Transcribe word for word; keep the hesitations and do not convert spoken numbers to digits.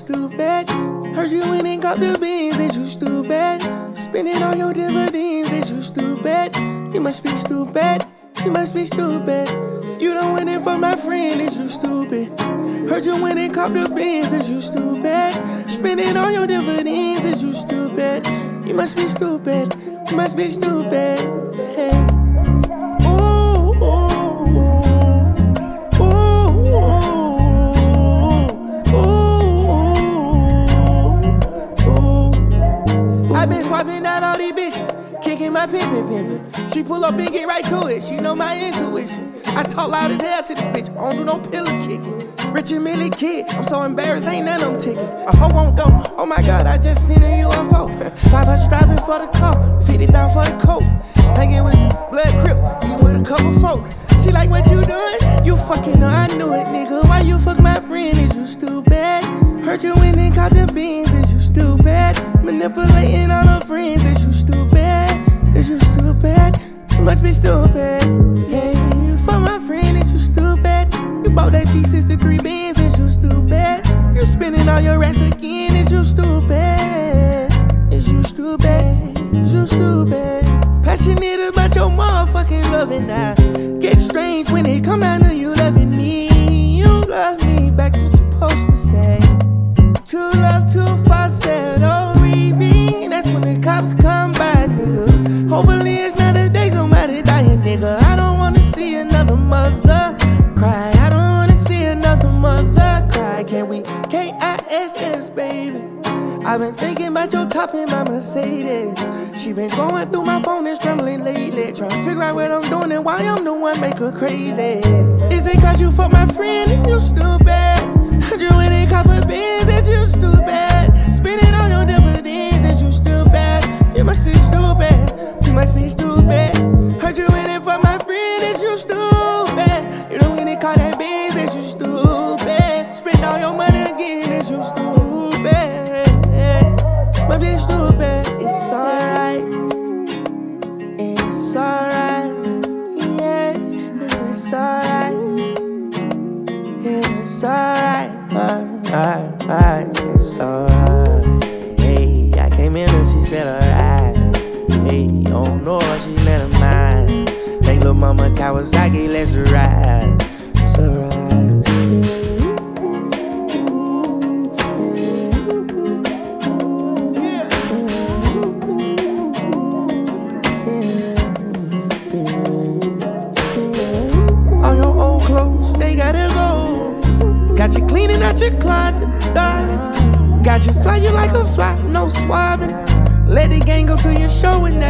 stupid. Heard you went and got the beans, is you stupid? Spending all your dividends, is you stupid? You must be stupid, you must be stupid. You done went in for my friend, is you stupid? Heard you went and caught the beans, is you stupid? Spending all your dividends, is you stupid? You must be stupid, you must be stupid. Hey. Ooh, ooh, ooh, ooh, ooh. I been swapping out all these bitches, kicking my pimpin' pimpin'. She pull up and get right to it, she know my intuition. I talk loud as hell to this bitch, I don't do no pillow kicking. Rich and Millie kid, I'm so embarrassed, ain't none of them ticking. A hoe won't go, oh my god, I just seen a U F O. five hundred thousand for the car, fifty thousand for the coat. Hanging with some blood crip, eating with a couple folk. She like, what you doing? You fucking know I knew it, nigga. Why you fuck my friend? Is you stupid? Heard you went and caught the beans, is you stupid? Manipulating all her friends, is you stupid? Is you stupid? You must be stupid. Yeah, for my friend, is you stupid? You bought that G sixty-three Benz, is you stupid? You spending all your rats again, is you stupid? Is you stupid? Is you stupid? Passionate about your motherfucking loving now. Get strange when it come down to you loving me. You love me, back to what you supposed to say. Too love, too far, said, oh, read me. That's when the cops come by, nigga. Hopefully it's not a day somebody dying, nigga. I don't wanna see another mother cry. I don't wanna see another mother cry. Can we K I S S, baby? I've been thinking about your top in my Mercedes. She been going through my phone and scrambling lately, trying to figure out what I'm doing and why I'm the one make her crazy. Is it cause you fuck my friend and you stupid? Heard you in a couple bins and you stupid? Spending on your dividends and you stupid? You must be stupid, you must be stupid. Heard you in it for my friend and you stupid? You don't really call that biz and you stupid? Spend all your money again and you stupid? Must be stupid, it's alright. It's alright, yeah, it's alright. It's alright, alright, alright, it's alright. Hey, I came in and she said alright. Hey, you don't know her, she let her mind. Like little mama Kawasaki, let's ride. It's alright. Got you cleaning out your closet, darling. Got you flying like a fly, no swabbing. Let the gang go to your show and